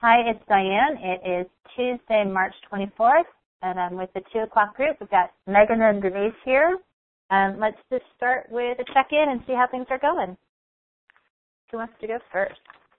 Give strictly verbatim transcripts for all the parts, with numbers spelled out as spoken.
Hi, it's Diane. It is Tuesday, March twenty-fourth, and I'm with the two o'clock group. We've got Megan and Denise here. Um, let's just start with a check-in and see how things are going. Who wants to go first?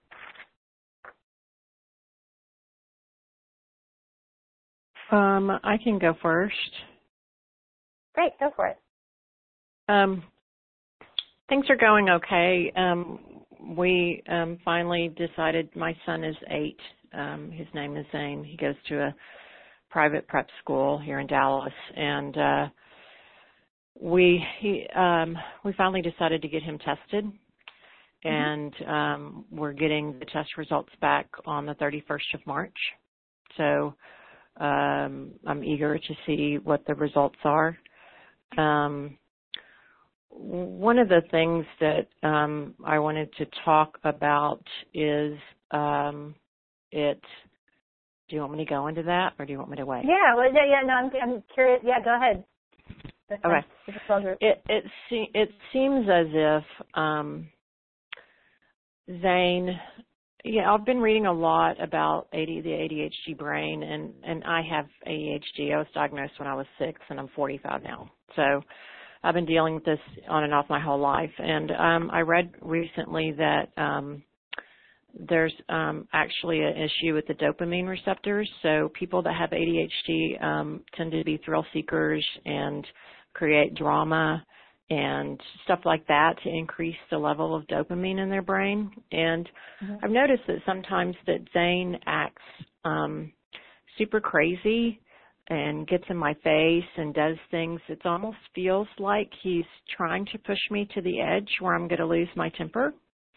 Um, I can go first. Great, go for it. Um, things are going okay. Um, we um, finally decided, my son is eight. Um, his name is Zane. He goes to a private prep school here in Dallas, and uh, we he um, we finally decided to get him tested, and um, we're getting the test results back on the thirty-first of March. So um, I'm eager to see what the results are. Um, One of the things that um, I wanted to talk about is um, it. Do you want me to go into that, or do you want me to wait? Yeah, well, yeah, yeah no, I'm, I'm curious. Yeah, go ahead. That's Okay. fine. It it se- it seems as if um, Zane. Yeah, I've been reading a lot about A D, the A D H D brain, and and I have A D H D. I was diagnosed when I was six, and I'm forty-five now. So I've been dealing with this on and off my whole life. And um, I read recently that um, there's um, actually an issue with the dopamine receptors. So people that have A D H D um, tend to be thrill seekers and create drama and stuff like that to increase the level of dopamine in their brain. And mm-hmm. I've noticed that sometimes that Zane acts um, super crazy and gets in my face and does things. It almost feels like he's trying to push me to the edge where I'm going to lose my temper.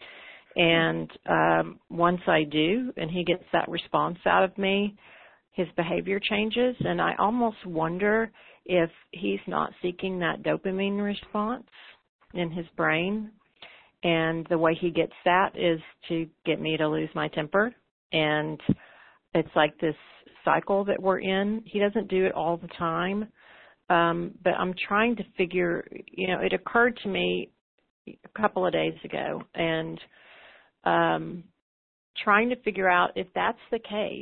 And um, once I do, and he gets that response out of me, his behavior changes. And I almost wonder if he's not seeking that dopamine response in his brain. And the way he gets that is to get me to lose my temper. And it's like this cycle that we're in. He doesn't do it all the time, um, but I'm trying to figure, you know, it occurred to me a couple of days ago, and um, trying to figure out if that's the case,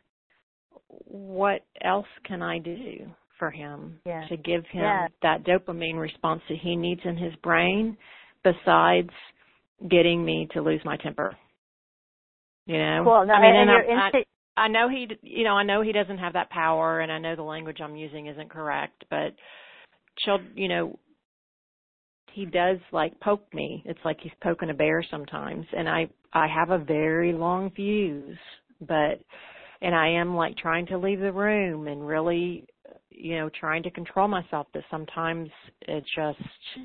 what else can I do for him yeah. to give him yeah. that dopamine response that he needs in his brain besides getting me to lose my temper? You know? Cool. No, I mean, and, and and you're I, into- I know he, you know, I know he doesn't have that power, and I know the language I'm using isn't correct, but, you know, he does like poke me. It's like he's poking a bear sometimes, and I, I have a very long fuse, but, and I am like trying to leave the room and really, you know, trying to control myself, but sometimes it just,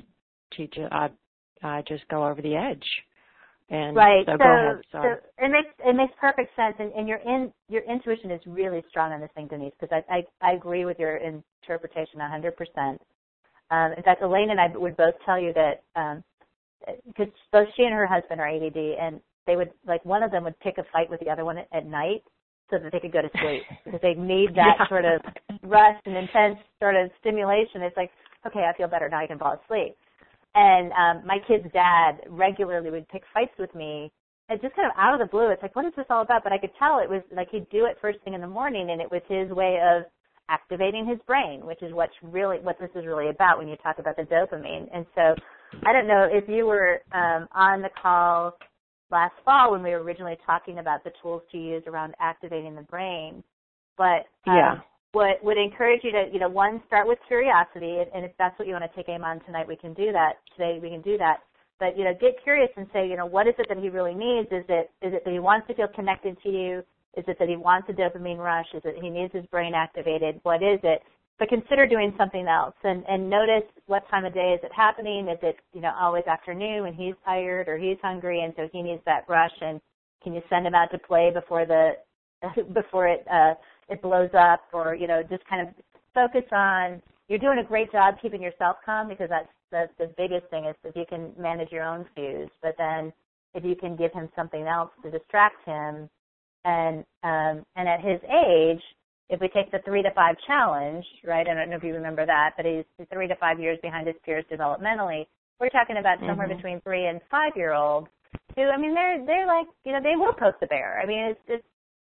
I, I just go over the edge. And right. So, so, go ahead. so it makes it makes perfect sense, and, and your in your intuition is really strong on this thing, Denise. Because I, I I agree with your interpretation a hundred percent. Um, in fact, Elaine and I would both tell you that because um, both she and her husband are A D D, and they would like one of them would pick a fight with the other one at, at night so that they could go to sleep because they need that yeah. sort of rush and intense sort of stimulation. It's like, okay, I feel better now, I can fall asleep. And um, my kid's dad regularly would pick fights with me, and just kind of out of the blue. It's like, what is this all about? But I could tell it was like he'd do it first thing in the morning, and it was his way of activating his brain, which is what's really what this is really about when you talk about the dopamine. And so, I don't know if you were um, on the call last fall when we were originally talking about the tools to use around activating the brain, but um, yeah. Would, would encourage you to, you know, one, start with curiosity, and if that's what you want to take aim on tonight, we can do that. Today, we can do that. But, you know, get curious and say, you know, what is it that he really needs? Is it is it that he wants to feel connected to you? Is it that he wants a dopamine rush? Is it he needs his brain activated? What is it? But consider doing something else, and, and notice what time of day is it happening. Is it, you know, always afternoon when he's tired or he's hungry, and so he needs that rush? And can you send him out to play before the before it uh, it blows up, or, you know, just kind of focus on, you're doing a great job keeping yourself calm, because that's the, the biggest thing is if you can manage your own fuse, but then if you can give him something else to distract him, and um, and at his age, if we take the three to five challenge, right, I don't know if you remember that, but he's three to five years behind his peers developmentally, we're talking about somewhere mm-hmm. between three and five-year-olds who, I mean, they're, they're like, you know, they will poke the bear. I mean, it's, it's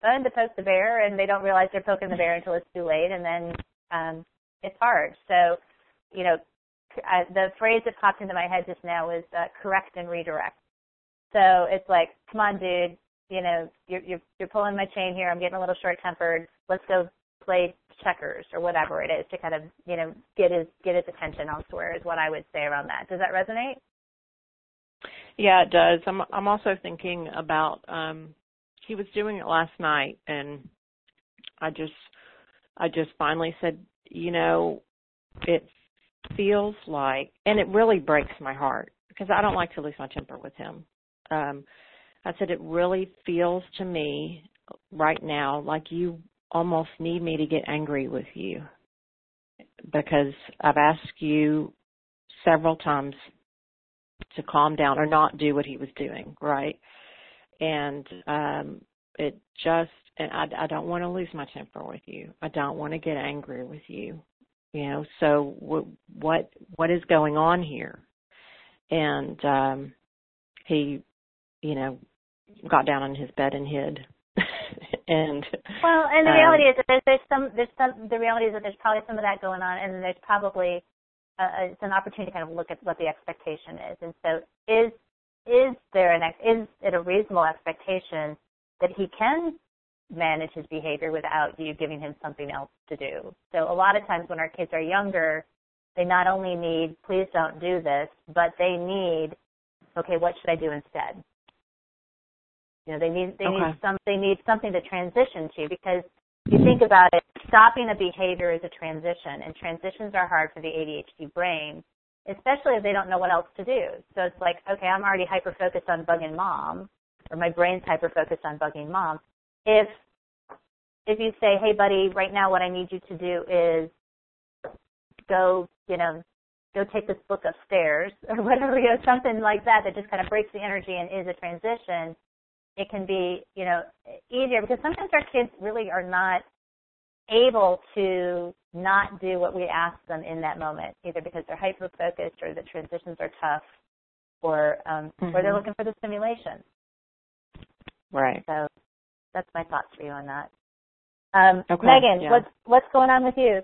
fun to poke the bear, and they don't realize they're poking the bear until it's too late, and then um, it's hard. So, you know, I, the phrase that popped into my head just now was uh, correct and redirect. So it's like, come on, dude, you know, you're, you're, you're pulling my chain here. I'm getting a little short-tempered. Let's go play checkers or whatever it is to kind of, you know, get his get his attention elsewhere is what I would say around that. Does that resonate? Yeah, it does. I'm I'm also thinking about um he was doing it last night, and I just I just finally said, you know, it feels like, and it really breaks my heart because I don't like to lose my temper with him. Um I said, it really feels to me right now like you almost need me to get angry with you because I've asked you several times to calm down or not do what he was doing, right? And um, it just, and I, I don't want to lose my temper with you. I don't want to get angry with you, you know. So w- what what is going on here? And um, he, you know, got down on his bed and hid. and well, and the um, reality is that there's, there's some there's some the reality is that there's probably some of that going on, and there's probably uh, it's an opportunity to kind of look at what the expectation is. And so, is is there an is it a reasonable expectation that he can manage his behavior without you giving him something else to do? So a lot of times when our kids are younger, they not only need please don't do this, but they need okay, what should I do instead? You know, they need they okay. need some they need something to transition to, because if you think about it, stopping a behavior is a transition, and transitions are hard for the A D H D brain, especially if they don't know what else to do. So it's like, okay, I'm already hyper focused on bugging mom, or my brain's hyper focused on bugging mom. If if you say, hey buddy, right now what I need you to do is go, you know, go take this book upstairs or whatever, you know, something like that that just kind of breaks the energy and is a transition. It can be, you know, easier because sometimes our kids really are not able to not do what we ask them in that moment, either because they're hyper-focused or the transitions are tough, or um, mm-hmm. or they're looking for the stimulation. Right. So that's my thoughts for you on that. Um, okay. Megan, yeah. what's what's going on with you?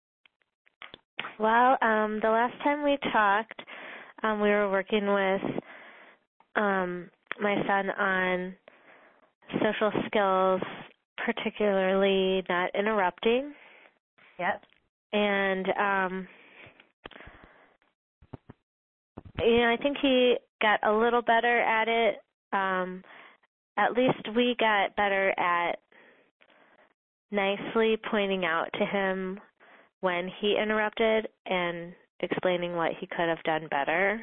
Well, um, the last time we talked, um, we were working with um, my son on social skills, particularly not interrupting. Yep. And, um, you know, I think he got a little better at it. Um, at least we got better at nicely pointing out to him when he interrupted and explaining what he could have done better.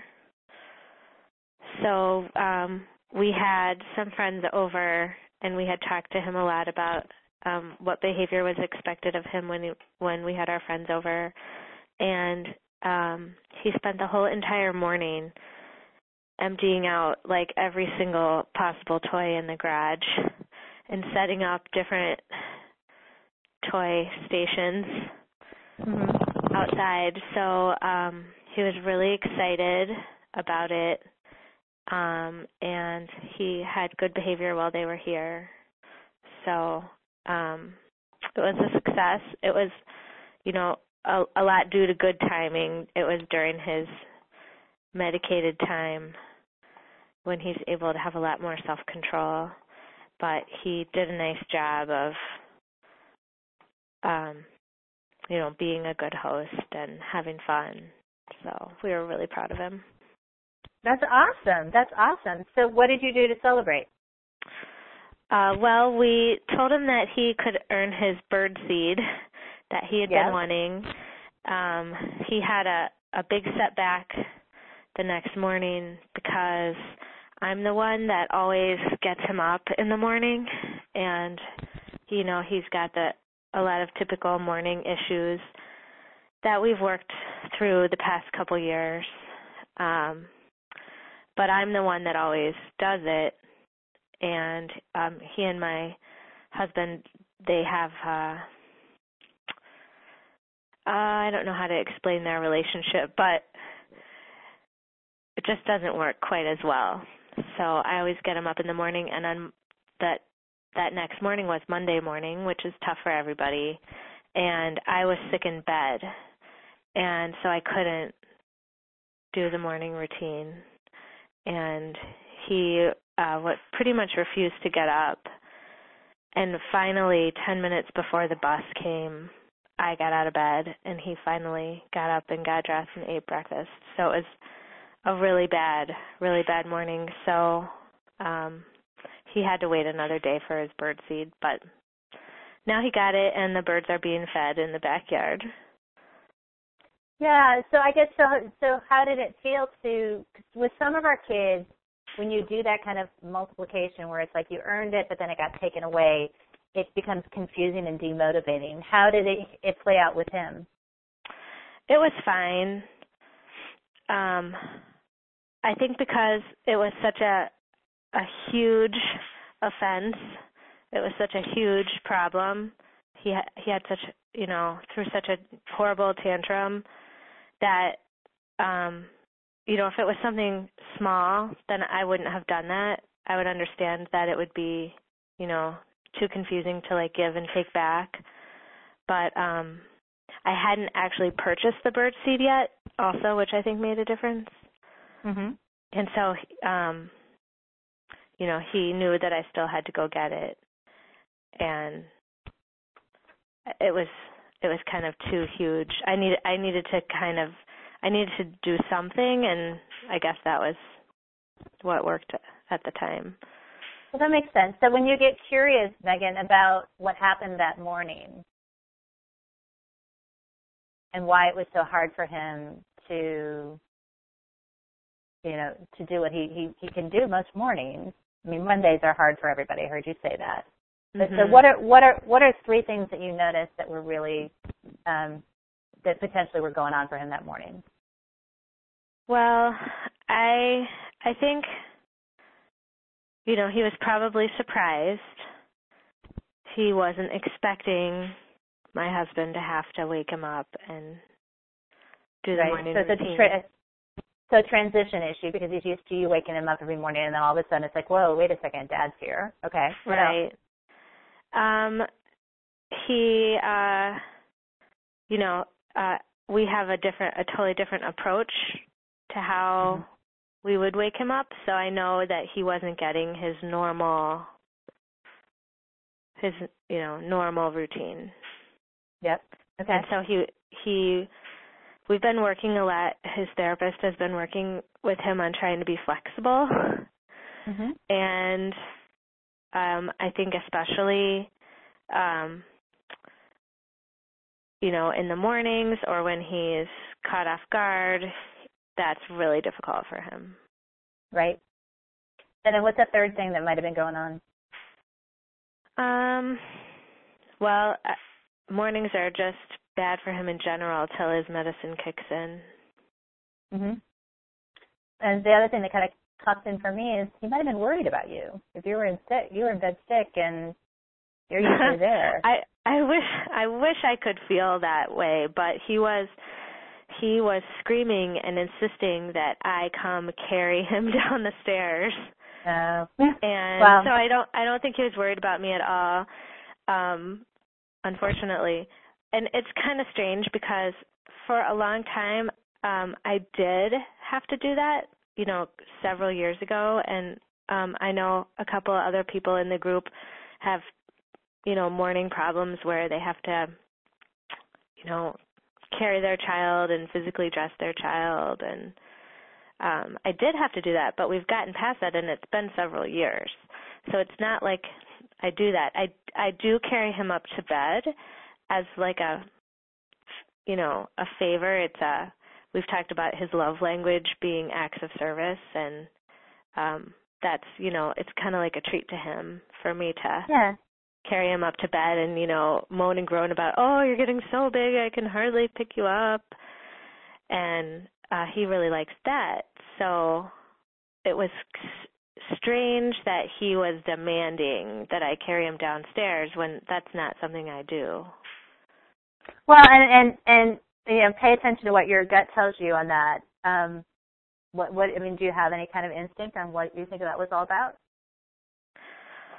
So um, we had some friends over, and we had talked to him a lot about um, what behavior was expected of him when he, when we had our friends over. And um, he spent the whole entire morning emptying out like every single possible toy in the garage and setting up different toy stations mm-hmm. outside. So um, he was really excited about it. Um, and he had good behavior while they were here. So um, it was a success. It was, you know, a, a lot due to good timing. It was during his medicated time when he's able to have a lot more self-control. But he did a nice job of, um, you know, being a good host and having fun. So we were really proud of him. That's awesome. That's awesome. So what did you do to celebrate? Uh, well, we told him that he could earn his bird seed that he had yes. been wanting. Um, he had a, a big setback the next morning because I'm the one that always gets him up in the morning, and, you know, he's got the, a lot of typical morning issues that we've worked through the past couple years. Um, but I'm the one that always does it, and um, he and my husband, they have, uh, uh, I don't know how to explain their relationship, but it just doesn't work quite as well. So I always get him up in the morning, and on that that next morning was Monday morning, which is tough for everybody, and I was sick in bed, and so I couldn't do the morning routine. And he uh, what pretty much refused to get up. And finally, ten minutes before the bus came, I got out of bed, and he finally got up and got dressed and ate breakfast. So it was a really bad, really bad morning. So um, he had to wait another day for his bird seed, but now he got it, and the birds are being fed in the backyard. Yeah, so I guess, so, so how did it feel to, with some of our kids, when you do that kind of multiplication where it's like you earned it, but then it got taken away, it becomes confusing and demotivating. How did it, it play out with him? It was fine. Um, I think because it was such a a huge offense, it was such a huge problem. He ha- he had such, you know, threw such a horrible tantrum that, um, you know, if it was something small, then I wouldn't have done that. I would understand that it would be, you know, too confusing to like give and take back. But um, I hadn't actually purchased the bird seed yet, also, which I think made a difference. Mm-hmm. And so, um, you know, he knew that I still had to go get it, and it was it was kind of too huge. I needed I needed to kind of I needed to do something, and I guess that was what worked at the time. Well, that makes sense. So when you get curious, Megan, about what happened that morning and why it was so hard for him to, you know, to do what he, he, he can do most mornings. I mean, Mondays are hard for everybody. I heard you say that. But Mm-hmm. so what are what are what are three things that you noticed that were really um, that potentially were going on for him that morning? Well, I I think, you know, he was probably surprised. He wasn't expecting my husband to have to wake him up and do the Right. morning so it's routine. a tra- so transition issue because he's used to you waking him up every morning, and then all of a sudden it's like, whoa, wait a second, Dad's here. Okay. Right. Um, he, uh, you know, uh, we have a different, a totally different approach to how mm-hmm. we would wake him up. So I know that he wasn't getting his normal, his, you know, normal routine. Yep. Okay. And so he, he, we've been working a lot. His therapist has been working with him on trying to be flexible. Mm-hmm. And um, I think especially, um, you know, in the mornings or when he's caught off guard, that's really difficult for him. Right. And then what's the third thing that might have been going on? Um, well, uh, mornings are just bad for him in general till his medicine kicks in. Mm-hmm. And the other thing that kind of popped in for me is he might have been worried about you. If you were in sick, you were in bed sick, and you're usually there. I I wish I wish I could feel that way, but he was he was screaming and insisting that I come carry him down the stairs. Uh, and wow. so I don't I don't think he was worried about me at all. Um, unfortunately. And it's kind of strange because for a long time um, I did have to do that, you know, several years ago. And um, I know a couple of other people in the group have, you know, morning problems where they have to, you know, carry their child and physically dress their child. And um, I did have to do that, but we've gotten past that, and it's been several years. So it's not like I do that. I, I do carry him up to bed as like a, you know, a favor. It's a, we've talked about his love language being acts of service, and um, that's, you know, it's kind of like a treat to him for me to yeah. carry him up to bed and, you know, moan and groan about, oh, you're getting so big, I can hardly pick you up. And uh, he really likes that. So it was strange that he was demanding that I carry him downstairs when that's not something I do. Well, and, and, and you know, pay attention to what your gut tells you on that. Um, what, what, I mean, do you have any kind of instinct on what you think that was all about?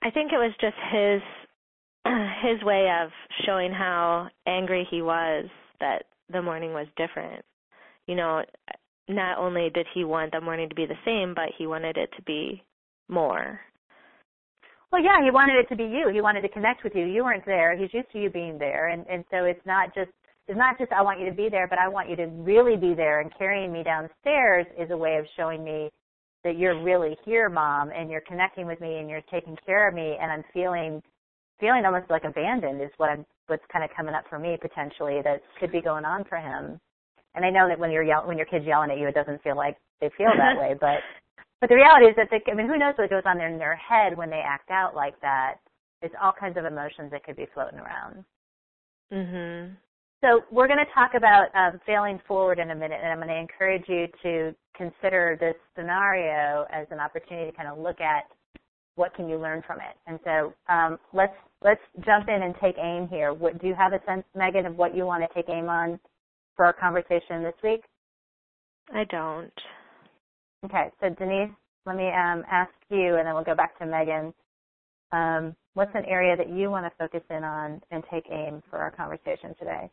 I think it was just his his way of showing how angry he was that the morning was different. You know, not only did he want the morning to be the same, but he wanted it to be more. Well, yeah, he wanted it to be you. He wanted to connect with you. You weren't there. He's used to you being there, and and so it's not just it's not just I want you to be there, but I want you to really be there. And carrying me downstairs is a way of showing me that you're really here, Mom, and you're connecting with me, and you're taking care of me, and I'm feeling feeling almost like abandoned is what I'm what's kind of coming up for me potentially that could be going on for him. And I know that when you're yell, when your kid's yelling at you, it doesn't feel like they feel that way, but. But the reality is that, they, I mean, who knows what goes on in their head when they act out like that. It's all kinds of emotions that could be floating around. Mhm. So we're going to talk about um, failing forward in a minute, and I'm going to encourage you to consider this scenario as an opportunity to kind of look at what can you learn from it. And so um, let's let's jump in and take aim here. What, do you have a sense, Megan, of what you want to take aim on for our conversation this week? I don't. Okay, so Denise, let me um, ask you, and then we'll go back to Megan. Um, what's an area that you want to focus in on and take aim for our conversation today?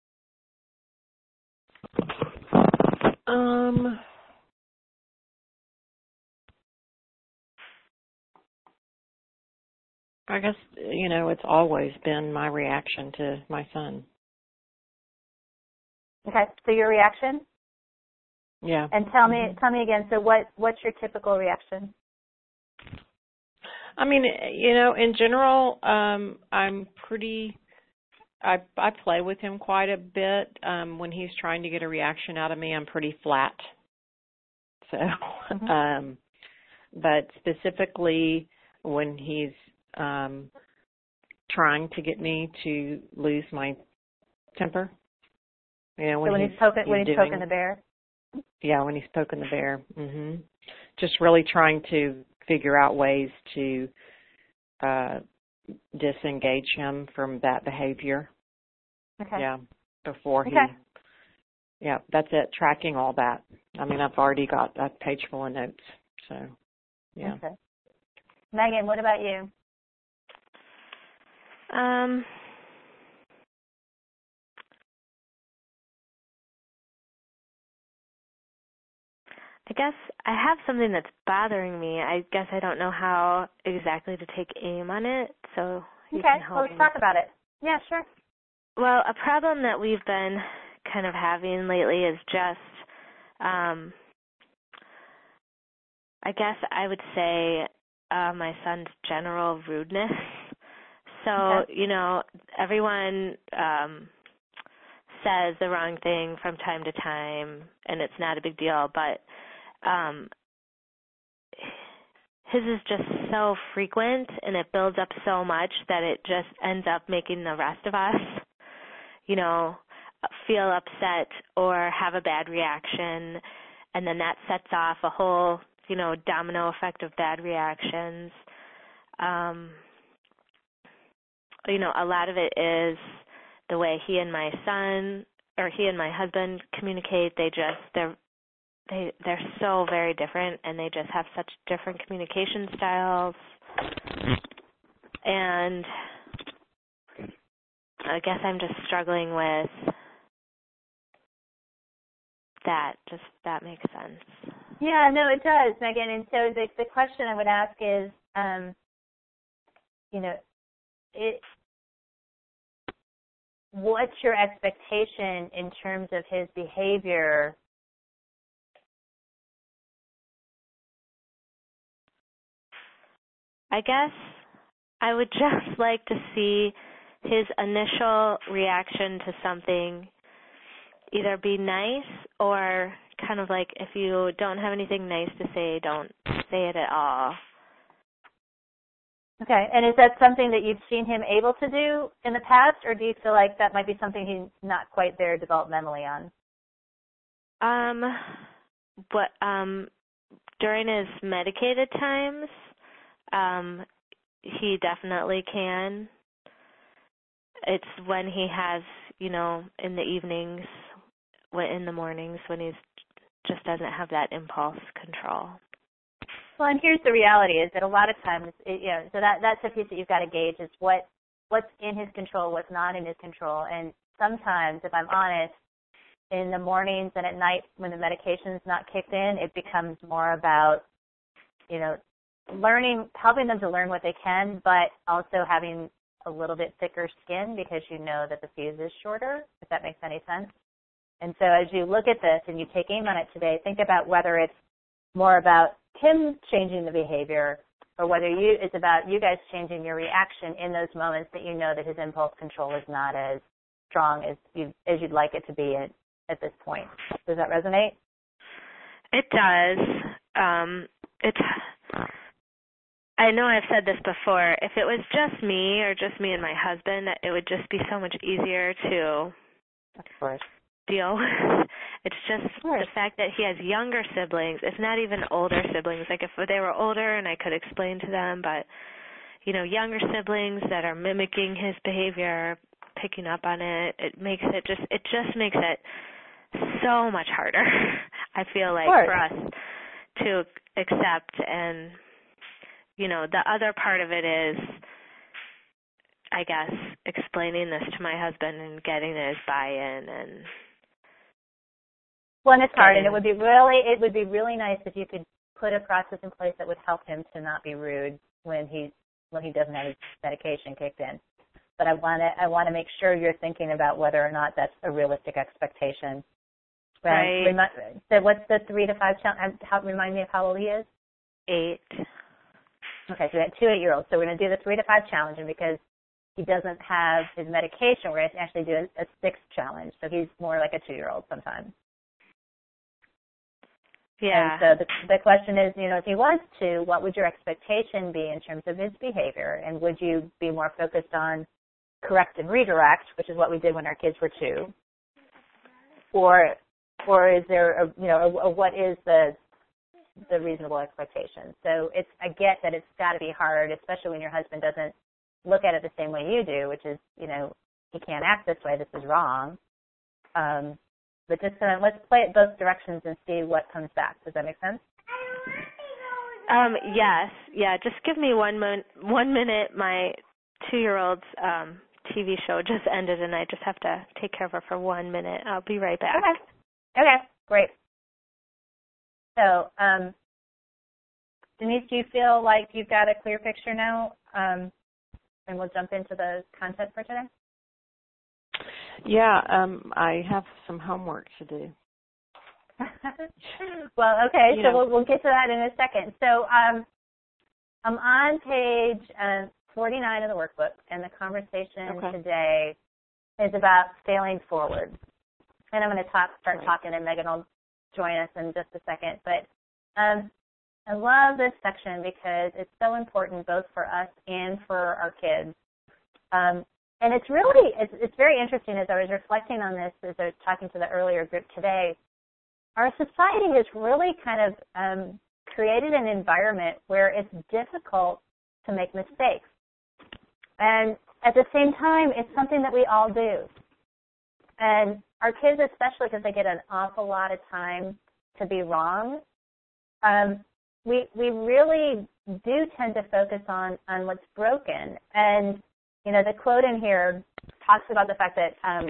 Um, I guess, you know, it's always been my reaction to my son. Okay, so your reaction? Yeah. And tell me, Mm-hmm. tell me again. So, what what's your typical reaction? I mean, you know, in general, um, I'm pretty. I I play with him quite a bit. Um, when he's trying to get a reaction out of me, I'm pretty flat. So, Mm-hmm. um, but specifically when he's um, trying to get me to lose my temper, you know, when, so when he's, he's poking he's when he's doing, poking the bear. yeah, when he's poking the bear, hmm just really trying to figure out ways to uh, disengage him from that behavior. Okay. Yeah, before he, Okay. yeah, that's it, tracking all that. I mean, I've already got a page full of notes, so, yeah. Okay. Megan, what about you? Um, I guess I have something that's bothering me. I guess I don't know how exactly to take aim on it, so you Okay, can help well, let's me. talk about it. Yeah, sure. Well, a problem that we've been kind of having lately is just, um, I guess I would say uh, my son's general rudeness. So, Okay. you know, everyone um, says the wrong thing from time to time, and it's not a big deal, but um, his is just so frequent, and it builds up so much that it just ends up making the rest of us, you know, feel upset or have a bad reaction, and then that sets off a whole, you know, domino effect of bad reactions. Um, you know, a lot of it is the way he and my son, or he and my husband communicate. They just, they're, they, they're so very different, and they just have such different communication styles. And I guess I'm just struggling with that, just that makes sense. Yeah, no, it does, Megan. And so the the question I would ask is, um, you know, it, what's your expectation in terms of his behavior? I guess I would just like to see his initial reaction to something either be nice or kind of like if you don't have anything nice to say, don't say it at all. Okay, and is that something that you've seen him able to do in the past, or do you feel like that might be something he's not quite there developmentally on? Um, but um, during his medicated times, um, he definitely can. It's when he has, you know, in the evenings, when in the mornings when he's just doesn't have that impulse control. Well, and here's the reality: is that a lot of times, it, you know, so that that's the piece that you've got to gauge is what what's in his control, what's not in his control. And sometimes, if I'm honest, in the mornings and at night when the medication's not kicked in, it becomes more about, you know, learning, helping them to learn what they can, but also having a little bit thicker skin because you know that the fuse is shorter, if that makes any sense. And so as you look at this and you take aim on it today, think about whether it's more about him changing the behavior or whether you it's about you guys changing your reaction in those moments that you know that his impulse control is not as strong as you as you'd like it to be at, at this point. Does that resonate? It does. Um, it's. I know I've said this before. If it was just me or just me and my husband, it would just be so much easier to of course. deal with. It's just the fact that he has younger siblings. It's not even older siblings. Like if they were older and I could explain to them, but, you know, younger siblings that are mimicking his behavior, picking up on it, it makes it just, it just makes it so much harder, I feel like, for us to accept. And, you know, the other part of it is, I guess, explaining this to my husband and getting his buy-in. And well, and it's hard, and it would be really, it would be really nice if you could put a process in place that would help him to not be rude when he when he doesn't have his medication kicked in. But I want to I want to make sure you're thinking about whether or not that's a realistic expectation. Right. Um, remi- so what's the three to five challenge? How, remind me of how old he is? Eight. Okay, so we have two eight-year-olds. So we're going to do the three to five challenge, and because he doesn't have his medication, we're going to actually do a, a six challenge. So he's more like a two-year-old sometimes. Yeah. And so the, the question is, you know, if he wants to, what would your expectation be in terms of his behavior? And would you be more focused on correct and redirect, which is what we did when our kids were two? Or or is there, a, you know, a, a what is the the reasonable expectation? So it's I get that it's got to be hard, especially when your husband doesn't look at it the same way you do, which is, you know, he can't act this way, this is wrong. Um, but just uh, let's play it both directions and see what comes back. Does that make sense? Um, yes. Yeah, just give me one, mon- one minute. My two-year-old's um, T V show just ended, and I just have to take care of her for one minute. I'll be right back. Okay. Okay, great. So, um, Denise, do you feel like you've got a clear picture now? Um, and we'll jump into the content for today. Yeah, um, I have some homework to do. Well, okay, you so know. we'll, we'll get to that in a second. So um, I'm on page uh, forty-nine of the workbook, and the conversation okay. today is about failing forward. And I'm going to talk, start right. talking, and Megan will join us in just a second. But um, I love this section because it's so important both for us and for our kids. Um, and it's really, it's, it's very interesting as I was reflecting on this, as I was talking to the earlier group today. Our society has really kind of um, created an environment where it's difficult to make mistakes. And at the same time, it's something that we all do. And our kids, especially because they get an awful lot of time to be wrong, um, we we really do tend to focus on, on what's broken. And, you know, the quote in here talks about the fact that, um,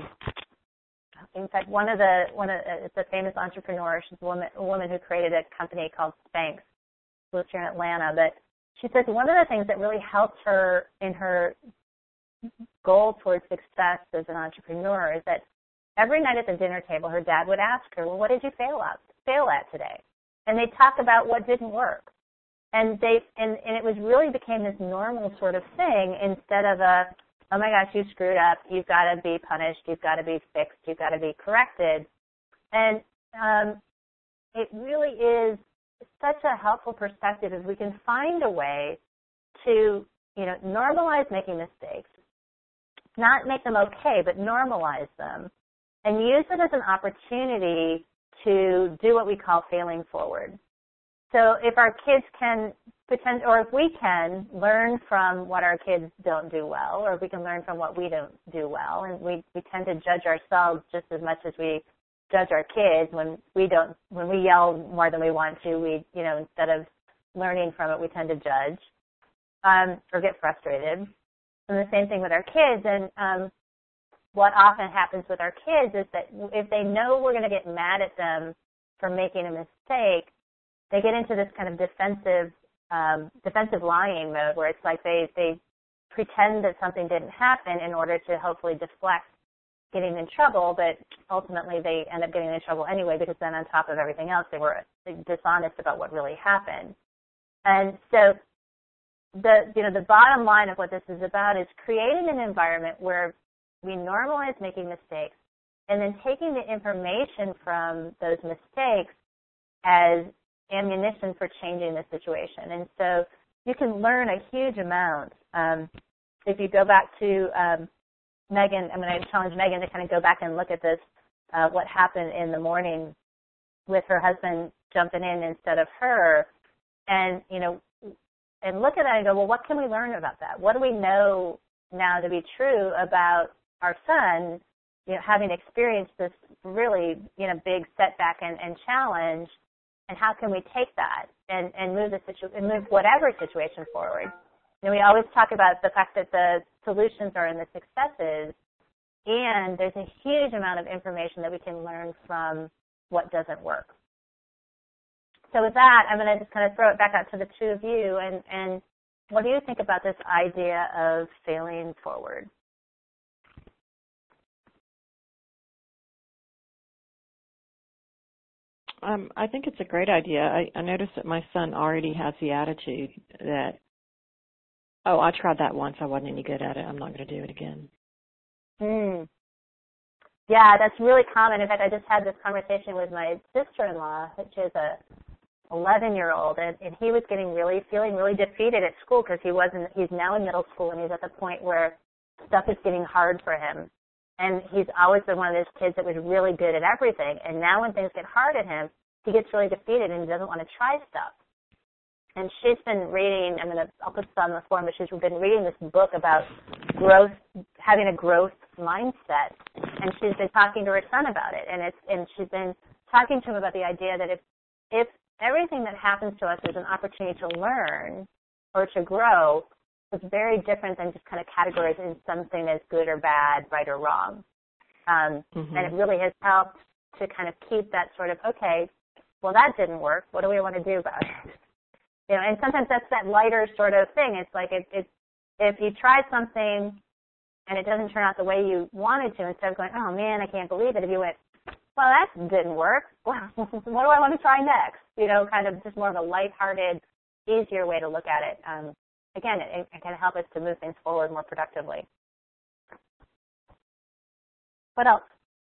in fact, one of the, one of the, it's a famous entrepreneur, she's a woman, a woman who created a company called Spanx, who lives here in Atlanta, but she says one of the things that really helped her in her goal towards success as an entrepreneur is that every night at the dinner table, her dad would ask her, well, what did you fail at, fail at today? And they'd talk about what didn't work. And they and, and it was really became this normal sort of thing instead of a, oh my gosh, you screwed up, you've got to be punished, you've got to be fixed, you've got to be corrected. And um, it really is such a helpful perspective if we can find a way to, you know, normalize making mistakes, not make them okay, but normalize them, and use it as an opportunity to do what we call failing forward. So if our kids can pretend, or if we can learn from what our kids don't do well, or if we can learn from what we don't do well, and we, we tend to judge ourselves just as much as we judge our kids when we don't, when we yell more than we want to, we, you know, instead of learning from it, we tend to judge um, or get frustrated. And the same thing with our kids. And um, what often happens with our kids is that if they know we're going to get mad at them for making a mistake, they get into this kind of defensive um, defensive lying mode where it's like they, they pretend that something didn't happen in order to hopefully deflect getting in trouble, but ultimately they end up getting in trouble anyway because then on top of everything else they were dishonest about what really happened. And so the you know the bottom line of what this is about is creating an environment where we normalize making mistakes and then taking the information from those mistakes as ammunition for changing the situation. And so you can learn a huge amount. Um, if you go back to um, Megan, I'm going to challenge Megan to kind of go back and look at this, uh, what happened in the morning with her husband jumping in instead of her, and, you know, and look at that and go, well, what can we learn about that? What do we know now to be true about our son, you know, having experienced this really, you know, big setback and, and challenge, and how can we take that and, and move the situ- and move whatever situation forward? You know, we always talk about the fact that the solutions are in the successes, and there's a huge amount of information that we can learn from what doesn't work. So with that, I'm going to just kind of throw it back out to the two of you, and, and what do you think about this idea of failing forward? Um, I think it's a great idea. I, I noticed that my son already has the attitude that, oh, I tried that once. I wasn't any good at it. I'm not going to do it again. Mm. Yeah, that's really common. In fact, I just had this conversation with my sister-in-law, which is a eleven-year-old, and, and he was getting really, feeling really defeated at school because he wasn't, he's now in middle school, and he's at the point where stuff is getting hard for him. And he's always been one of those kids that was really good at everything. And now when things get hard at him, he gets really defeated and he doesn't want to try stuff. And she's been reading, I'm going to, I'll put this on the form, but she's been reading this book about growth, having a growth mindset. And she's been talking to her son about it. And it's, and she's been talking to him about the idea that if, if everything that happens to us is an opportunity to learn or to grow, it's very different than just kind of categorizing something as good or bad, right or wrong. Um, mm-hmm. And it really has helped to kind of keep that sort of, okay, well, that didn't work. What do we want to do about it? You know, and sometimes that's that lighter sort of thing. It's like if, if, if you try something and it doesn't turn out the way you wanted to, instead of going, oh, man, I can't believe it, if you went, well, that didn't work. Well, what do I want to try next? You know, kind of just more of a lighthearted, easier way to look at it. Um, Again, it, it can help us to move things forward more productively. What else?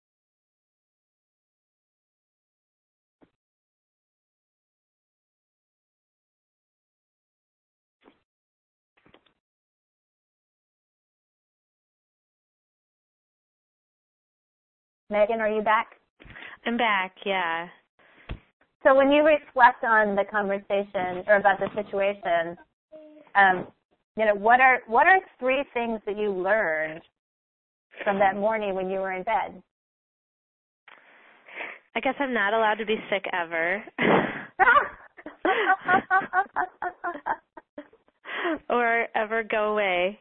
Megan, are you back? I'm back, yeah. So when you reflect on the conversation or about the situation, Um, you know, what are what are three things that you learned from that morning when you were in bed? I guess I'm not allowed to be sick ever. Or ever go away.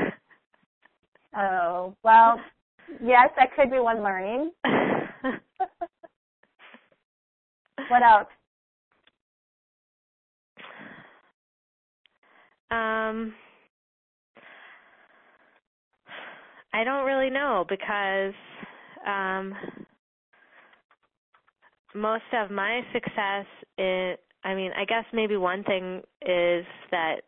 Oh, well, yes, that could be one learning. What else? Um, I don't really know because um, most of my success is, I mean, I guess maybe one thing is that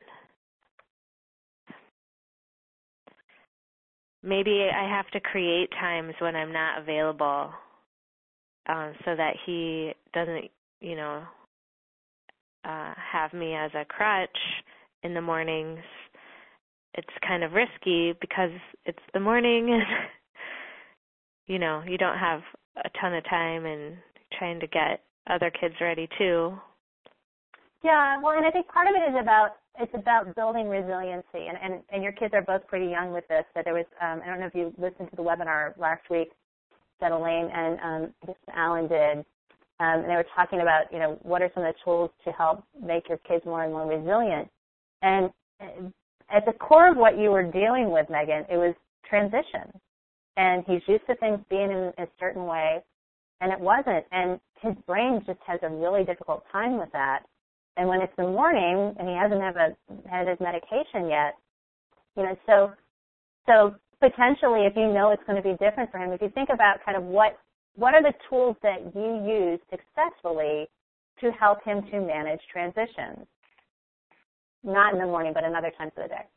maybe I have to create times when I'm not available um, so that he doesn't, you know, uh, have me as a crutch in the mornings. It's kind of risky because it's the morning and, you know, you don't have a ton of time and trying to get other kids ready too. Yeah, well, and I think part of it is about, it's about building resiliency. And, and, and your kids are both pretty young with this, but there was, um, I don't know if you listened to the webinar last week that Elaine and um, I guess Alan did, Um, and they were talking about, you know, what are some of the tools to help make your kids more and more resilient. And at the core of what you were dealing with, Megan, it was transition. And he's used to things being in a certain way, and it wasn't. And his brain just has a really difficult time with that. And when it's the morning and he hasn't have a, had his medication yet, you know, so so potentially if you know it's going to be different for him, if you think about kind of what what are the tools that you use successfully to help him to manage transitions? Not in the morning, but in other times of the day.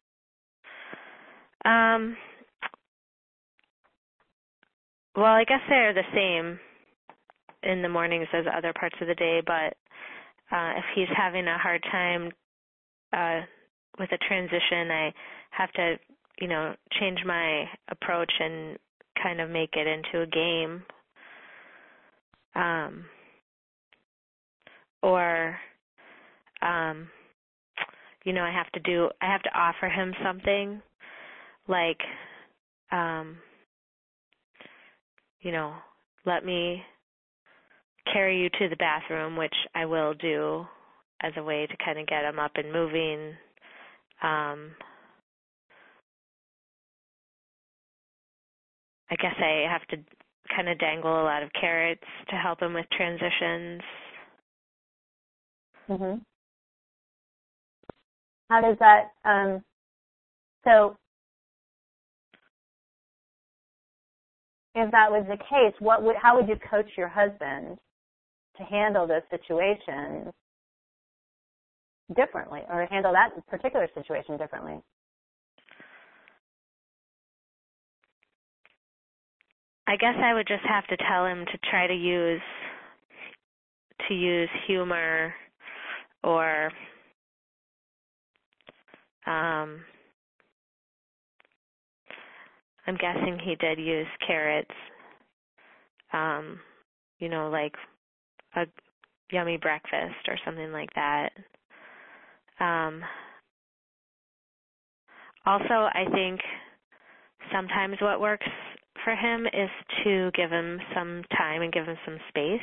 Um, well, I guess they're the same in the mornings as other parts of the day, but uh, if he's having a hard time uh, with a transition, I have to, you know, change my approach and kind of make it into a game. Um, or, um, you know, I have to do, I have to offer him something like, um, you know, let me carry you to the bathroom, which I will do as a way to kind of get him up and moving. Um, I guess I have to kind of dangle a lot of carrots to help him with transitions. Mm-hmm. How does that, um, so if that was the case, what would, how would you coach your husband to handle those situations differently, or handle that particular situation differently? I guess I would just have to tell him to try to use to use humor, or um, I'm guessing he did use carrots. Um, you know, like a yummy breakfast or something like that. Um, also, I think sometimes what works for him is to give him some time and give him some space.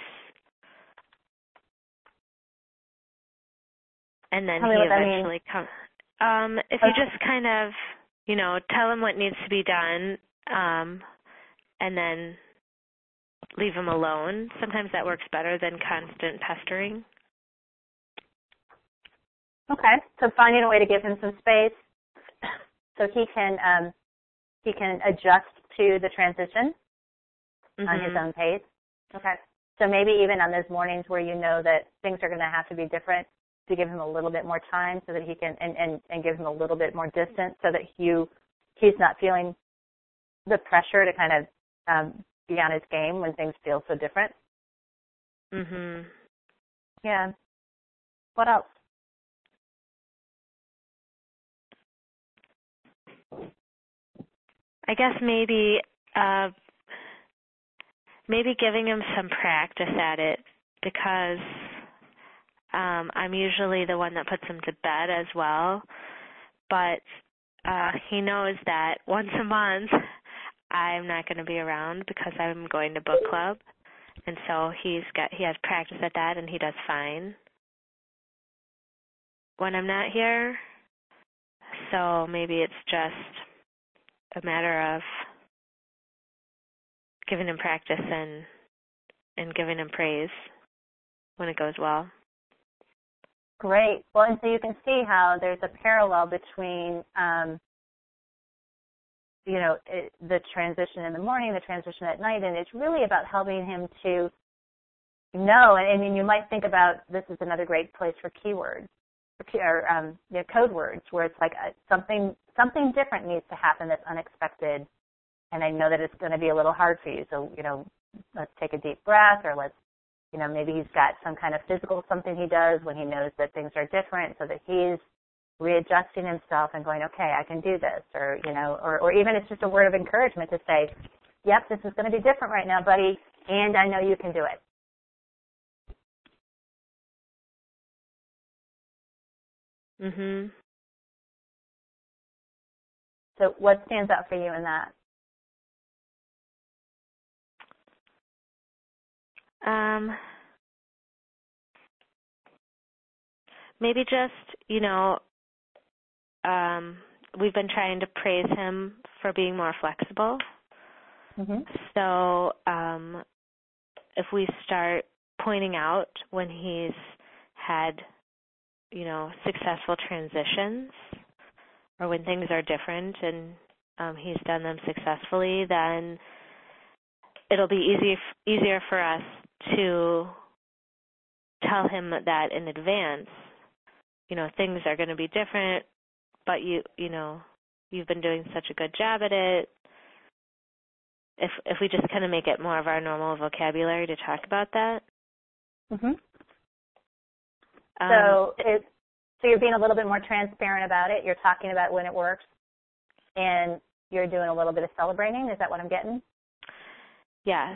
And then Tell he me what that eventually comes. Um, if you just kind of, you know, tell him what needs to be done, um, and then leave him alone. Sometimes that works better than constant pestering. Okay, so finding a way to give him some space so he can um, he can adjust to the transition mm-hmm. on his own pace. Okay, so maybe even on those mornings where you know that things are going to have to be different, to give him a little bit more time so that he can, and, and, and give him a little bit more distance so that you, he's not feeling the pressure to kind of um, be on his game when things feel so different. Mhm. Yeah. What else? I guess maybe uh, maybe giving him some practice at it, because um, I'm usually the one that puts him to bed as well. But uh, he knows that once a month I'm not going to be around because I'm going to book club, and so he's got he has practice at that, and he does fine when I'm not here. So maybe it's just a matter of giving him practice and and giving him praise when it goes well. Great. Well, and so you can see how there's a parallel between, um, you know, it, the transition in the morning, the transition at night, and it's really about helping him to know. And I mean, you might think about this is another great place for keywords or um, you know, code words, where it's like a, something something different needs to happen that's unexpected, and I know that it's going to be a little hard for you. So, you know, let's take a deep breath, or let's, you know, maybe he's got some kind of physical something he does when he knows that things are different, so that he's readjusting himself and going, okay, I can do this, or, you know, or, or even it's just a word of encouragement to say, yep, this is going to be different right now, buddy, and I know you can do it. Mhm. So what stands out for you in that? Um, maybe just, you know, um, we've been trying to praise him for being more flexible. Mm-hmm. So um, if we start pointing out when he's had, you know, successful transitions or when things are different and um, he's done them successfully, then it'll be easy, easier for us to tell him that in advance, you know, things are going to be different, but you, you know, you've been doing such a good job at it. If if we just kind of make it more of our normal vocabulary to talk about that. Mm-hmm. Um, so it, so you're being a little bit more transparent about it. You're talking about when it works, and you're doing a little bit of celebrating. Is that what I'm getting? Yes.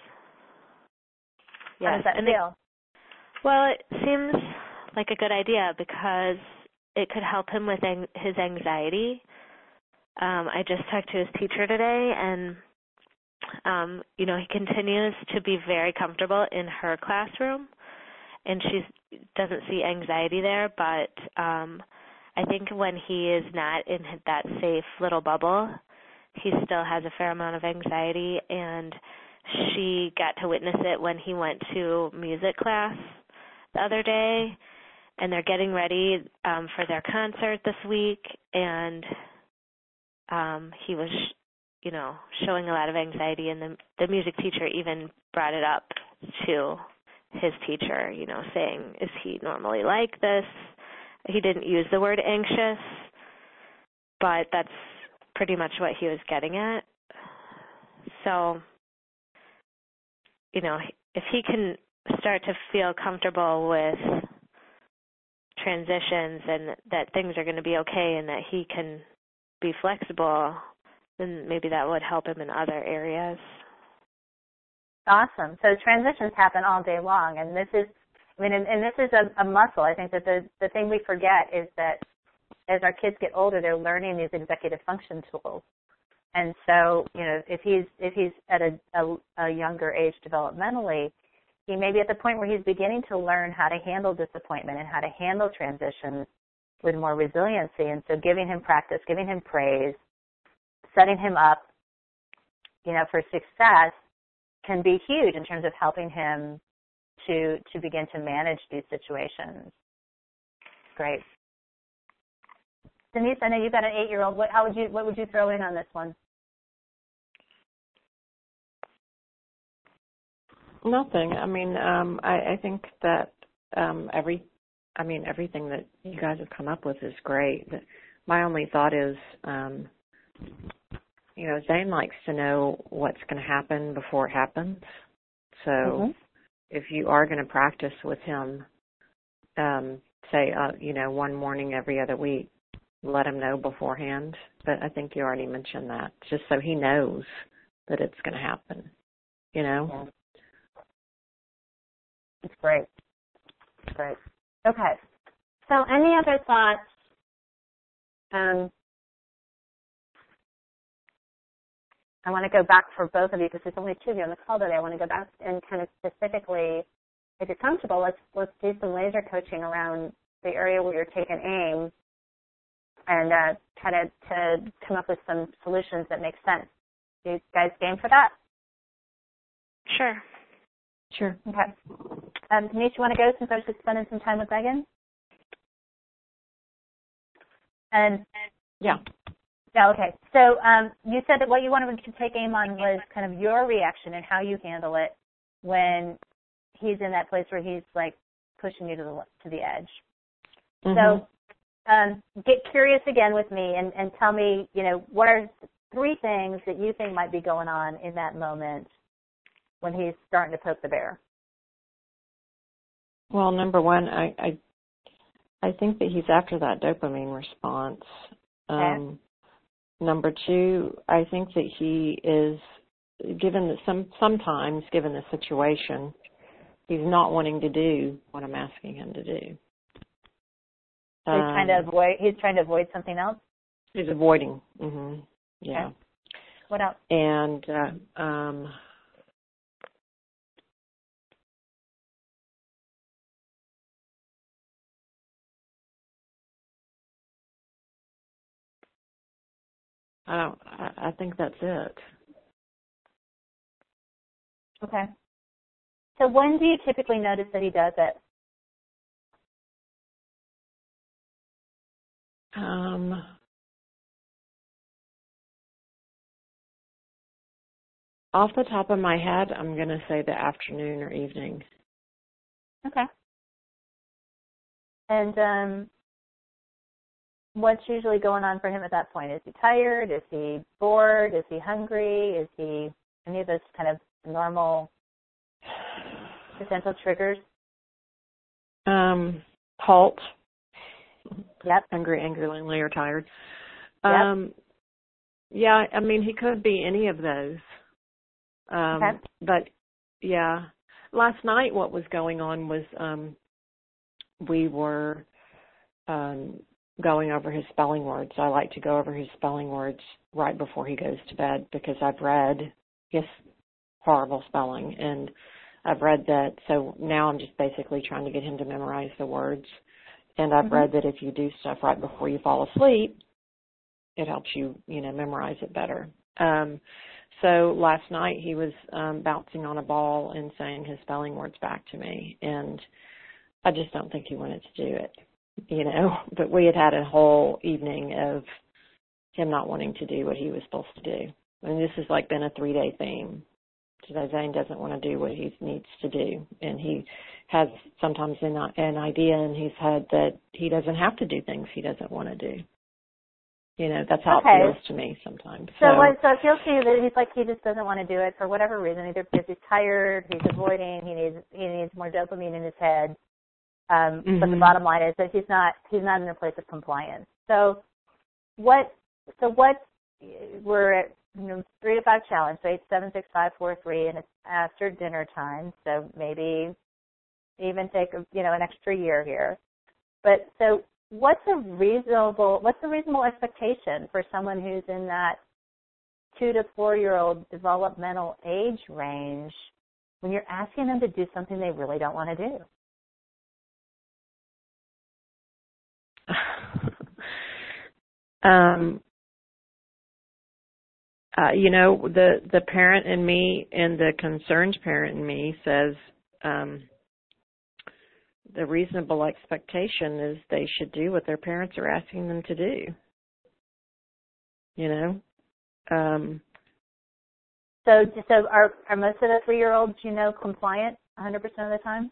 Yes. How does that and feel? It, well, it seems like a good idea because it could help him with ang- his anxiety. Um, I just talked to his teacher today, and um, you know, he continues to be very comfortable in her classroom, and she doesn't see anxiety there. But um, I think when he is not in that safe little bubble, he still has a fair amount of anxiety, and she got to witness it when he went to music class the other day, and they're getting ready um, for their concert this week, and um, he was, you know, showing a lot of anxiety, and the, the music teacher even brought it up to his teacher, you know, saying, is he normally like this? He didn't use the word anxious, but that's pretty much what he was getting at. So, you know, if he can start to feel comfortable with transitions and that things are going to be okay and that he can be flexible, then maybe that would help him in other areas. Awesome. So transitions happen all day long, and this is, I mean, and, and this is a, a muscle. I think that the, the thing we forget is that as our kids get older, they're learning these executive function tools. And so, you know, if he's if he's at a, a, a younger age developmentally, he may be at the point where he's beginning to learn how to handle disappointment and how to handle transitions with more resiliency. And so giving him practice, giving him praise, setting him up, you know, for success can be huge in terms of helping him to to begin to manage these situations. Great. Denise, I know you've got an eight-year-old. What how would you what would you throw in on this one? Nothing. I mean, um, I, I think that um, every, I mean, everything that you guys have come up with is great. My only thought is, um, you know, Zane likes to know what's going to happen before it happens. So Mm-hmm. if you are going to practice with him, um, say, uh, you know, one morning every other week, let him know beforehand. But I think you already mentioned that, just so he knows that it's going to happen, you know? Yeah. It's great. It's great. Okay. So any other thoughts? Um, I want to go back for both of you because there's only two of you on the call today. I want to go back and kind of specifically, if you're comfortable, let's let's do some laser coaching around the area where you're taking aim and uh, try to, to come up with some solutions that make sense. You guys game for that? Sure. Sure. Okay. Um, Denise, you want to go since I was just spending some time with Megan? And Yeah. Yeah, okay. So um, you said that what you wanted to take aim on was kind of your reaction and how you handle it when he's in that place where he's like pushing you to the to the edge. Mm-hmm. So um, get curious again with me and, and tell me, you know, what are three things that you think might be going on in that moment when he's starting to poke the bear? Well, number one, I, I I think that he's after that dopamine response. Okay. Um, number two, I think that he is, given the, some sometimes given the situation, he's not wanting to do what I'm asking him to do. So he's trying to Um, avoid. He's trying to avoid something else. he's avoiding. Mm-hmm. Yeah. Okay. What else? And uh, um, I don't. I, I think that's it. Okay. So when do you typically notice that he does it? Um, off the top of my head, I'm going to say the afternoon or evening. Okay. And um, what's usually going on for him at that point? Is he tired? Is he bored? Is he hungry? Is he any of those kind of normal potential triggers? Um, halt. Yep. Hungry, angry, lonely, or tired. Yep. Um, yeah, I mean, he could be any of those. Um, okay. But, yeah. Last night what was going on was um, we were um, going over his spelling words. I like to go over his spelling words right before he goes to bed because I've read his horrible spelling, and I've read that. So now I'm just basically trying to get him to memorize the words. And I've mm-hmm. read that if you do stuff right before you fall asleep, it helps you, you know, memorize it better. Um, so last night he was um, bouncing on a ball and saying his spelling words back to me, and I just don't think he wanted to do it, you know. But we had had a whole evening of him not wanting to do what he was supposed to do. And this has like been a three-day theme. So Zane doesn't want to do what he needs to do, and he has sometimes an, an idea in his head that he doesn't have to do things he doesn't want to do. You know, that's how okay. it feels to me sometimes. So, so, what, so it feels to you that he's like he just doesn't want to do it for whatever reason, either because he's tired, he's avoiding, he needs he needs more dopamine in his head. Um, mm-hmm. But the bottom line is that he's not he's not in a place of compliance. So, what so what we're at. You know, three to five challenge, so eight, seven, six, five, four, three, and it's after dinner time, so maybe even take a, you know, an extra year here. But so, what's a reasonable what's a reasonable expectation for someone who's in that two to four year old developmental age range when you're asking them to do something they really don't want to do? um. Uh, you know, the, the parent in me and the concerned parent in me says um, the reasonable expectation is they should do what their parents are asking them to do. You know? Um, so, so are, are most of the three-year-olds, you know, compliant one hundred percent of the time?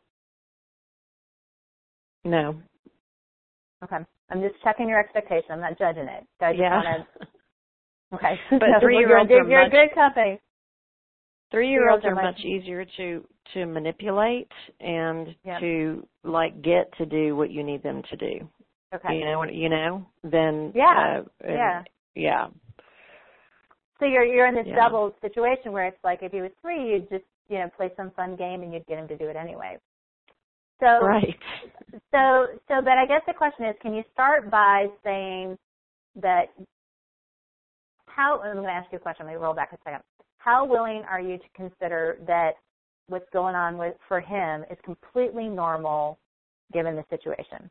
No. Okay. I'm just checking your expectation. I'm not judging it. So I just yeah. want to... Okay. But no, three-year-olds you're, are you're much, a good company. Three-year-olds are much, much easier to, to manipulate and yeah. to, like, get to do what you need them to do. Okay. You know, you know, then... Yeah. Uh, yeah. Yeah. So you're you're in this yeah. double situation where it's like if he was three, you'd just, you know, play some fun game and you'd get him to do it anyway. So, right. So, so, but I guess the question is, can you start by saying that how, I'm going to ask you a question, let me roll back a second. How willing are you to consider that what's going on with for him is completely normal given the situation?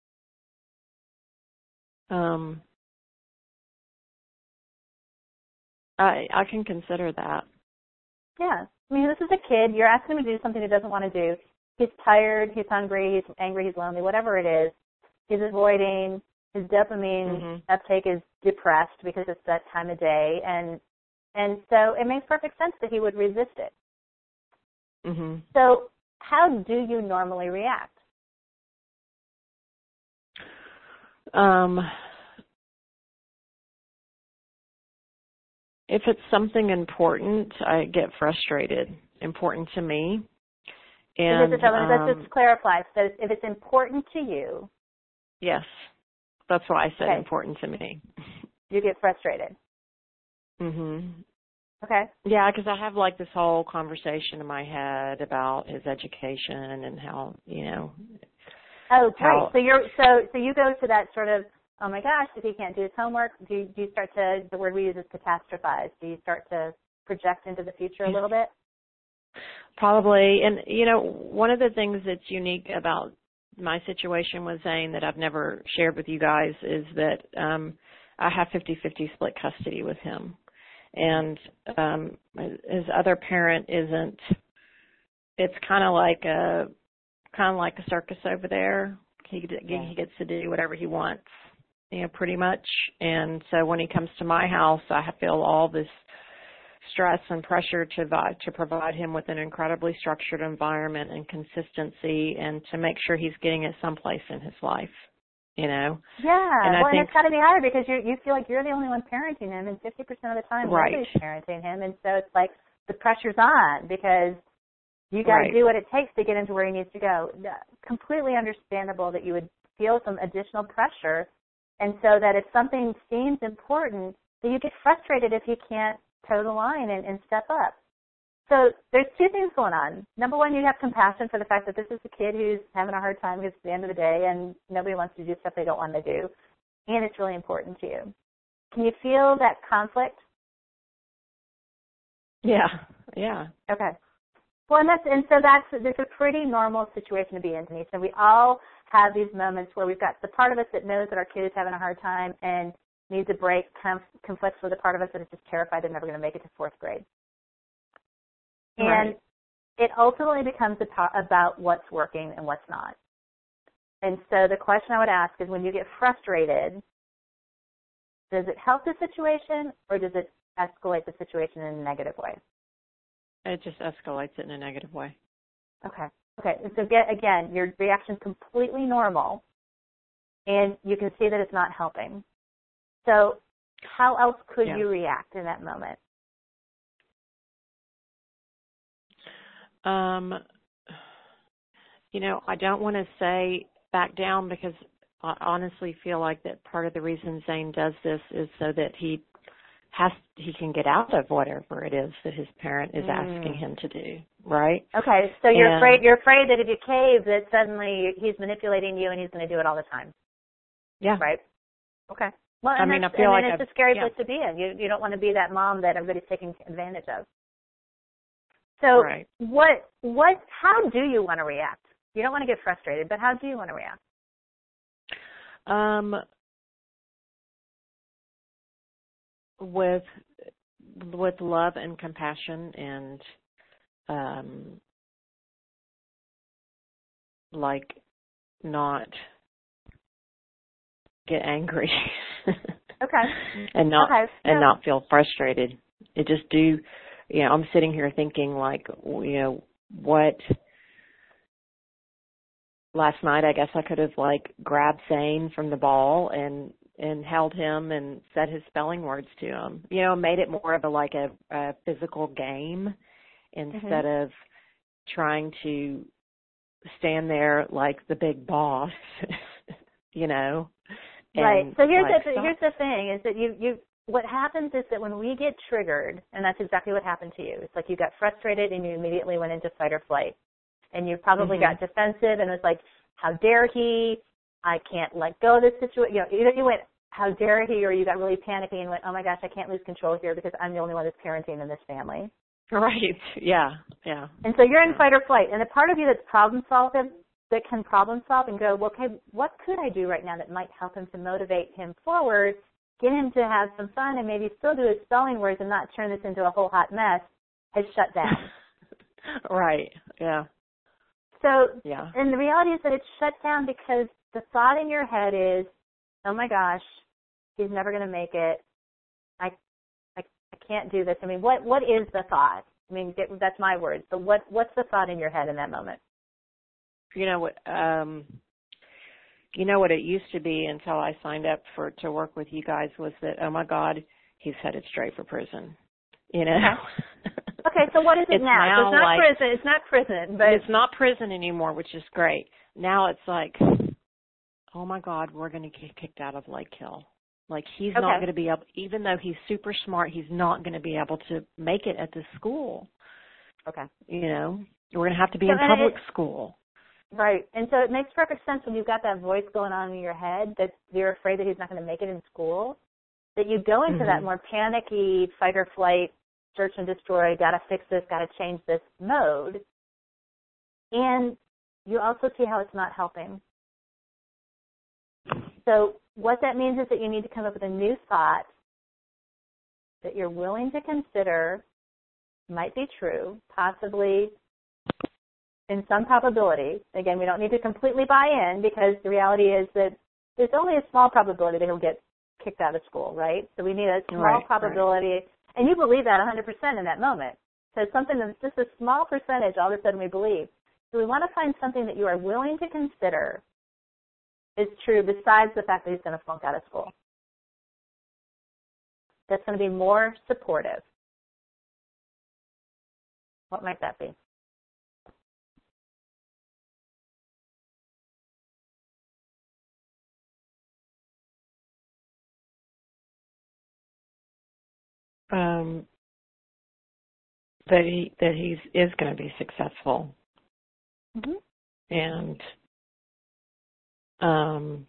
Um, I I can consider that. Yeah. I mean, this is a kid. You're asking him to do something he doesn't want to do. He's tired, he's hungry, he's angry, he's lonely, whatever it is. He's avoiding. His dopamine mm-hmm. uptake is depressed because it's that time of day. And and so it makes perfect sense that he would resist it. Mm-hmm. So how do you normally react? Um, if it's something important, I get frustrated. Important to me. And let's um, just clarify. So if it's important to you. Yes. That's why I said okay. important to me. You get frustrated. Mhm. Okay. Yeah, because I have like this whole conversation in my head about his education and how, you know. Oh, great. How, so you're so so you go to that sort of, oh my gosh, if he can't do his homework, do you, do you start to, the word we use is catastrophize. Do you start to project into the future a little bit? Probably. And, you know, one of the things that's unique about my situation with Zane that I've never shared with you guys is that um, I have fifty-fifty split custody with him. And um, his other parent isn't, it's kind of like a, kind of like a circus over there. He, yeah. he gets to do whatever he wants, you know, pretty much. And so when he comes to my house, I feel all this stress and pressure to to provide him with an incredibly structured environment and consistency, and to make sure he's getting it someplace in his life, you know. Yeah, and I well, think, and it's got to be hard because you you feel like you're the only one parenting him, and fifty percent of the time right. nobody's parenting him, and so it's like the pressure's on because you got to right. do what it takes to get him to where he needs to go. Completely understandable that you would feel some additional pressure, and so that if something seems important, that you get frustrated if you can't toe the line and, and step up. So there's two things going on. Number one, you have compassion for the fact that this is a kid who's having a hard time because it's the end of the day and nobody wants to do stuff they don't want to do, and it's really important to you. Can you feel that conflict? Yeah, yeah. Okay. Well, and that's and so that's there's a pretty normal situation to be in, Denise. And we all have these moments where we've got the part of us that knows that our kid is having a hard time and needs a break, conf- conflicts with the part of us that is just terrified they're never going to make it to fourth grade. And right. it ultimately becomes about what's working and what's not. And so the question I would ask is, when you get frustrated, does it help the situation or does it escalate the situation in a negative way? It just escalates it in a negative way. Okay. Okay. And so get, again, your reaction's completely normal, and you can see that it's not helping. So how else could yeah. you react in that moment? Um, you know, I don't want to say back down, because I honestly feel like that part of the reason Zane does this is so that he has he can get out of whatever it is that his parent is mm. asking him to do, right? Okay, so you're and, afraid you're afraid that if you cave, that suddenly he's manipulating you and he's going to do it all the time. Yeah. Right. Okay. Well, I and mean, I that's, feel I like mean, it's I've, a scary yeah. place to be in. You you don't want to be that mom that everybody's taking advantage of. So right. what what how do you want to react? You don't want to get frustrated, but how do you want to react? Um, with with love and compassion, and um, like not get angry. Okay. and not okay. and yeah. not feel frustrated. It just do. You know, I'm sitting here thinking, like, you know, what. Last night, I guess I could have, like, grabbed Zane from the ball and and held him and said his spelling words to him. You know, made it more of a, like, a, a physical game instead mm-hmm. of trying to stand there like the big boss, you know. And, right. So here's like, the stop. here's the thing is that you you what happens is that when we get triggered, and that's exactly what happened to you. It's like you got frustrated and you immediately went into fight or flight. And you probably mm-hmm. got defensive and was like, how dare he? I can't let go of this situation. You know, either you went, how dare he, or you got really panicky and went, oh my gosh, I can't lose control here because I'm the only one that's parenting in this family. Right. Yeah. Yeah. And so you're in yeah. fight or flight. And the part of you that's problem solving, that can problem solve and go, well, okay, what could I do right now that might help him to motivate him forward, get him to have some fun, and maybe still do his spelling words and not turn this into a whole hot mess, has shut down. Right. Yeah. So, yeah. and the reality is that it's shut down because the thought in your head is, oh my gosh, he's never going to make it. I, I, I can't do this. I mean, what, what is the thought? I mean, that's my words. But what, what's the thought in your head in that moment? You know what, um, you know what it used to be until I signed up for, to work with you guys was that, oh my God, he's headed straight for prison. You know? Okay. Okay, so what is it it's now? now So it's not like, prison. It's not prison, but it's not prison anymore, which is great. Now it's like, oh my God, we're going to get kicked out of Lake Hill. Like he's okay. not going to be able, even though he's super smart, he's not going to be able to make it at the school. Okay. You know, we're going to have to be so, in public it, school. Right, and so it makes perfect sense when you've got that voice going on in your head that you're afraid that he's not going to make it in school, that you go into mm-hmm. that more panicky fight or flight, search and destroy, got to fix this, got to change this mode. And you also see how it's not helping. So So what that means is that you need to come up with a new thought that you're willing to consider might be true, possibly in some probability. Again, we don't need to completely buy in because the reality is that there's only a small probability that he'll get kicked out of school, right? So we need a small right, probability, right. and you believe that one hundred percent in that moment. So it's something that's just a small percentage all of a sudden we believe. So we want to find something that you are willing to consider is true besides the fact that he's going to flunk out of school. That's going to be more supportive. What might that be? Um, that he that he's is going to be successful, Mm-hmm. and um,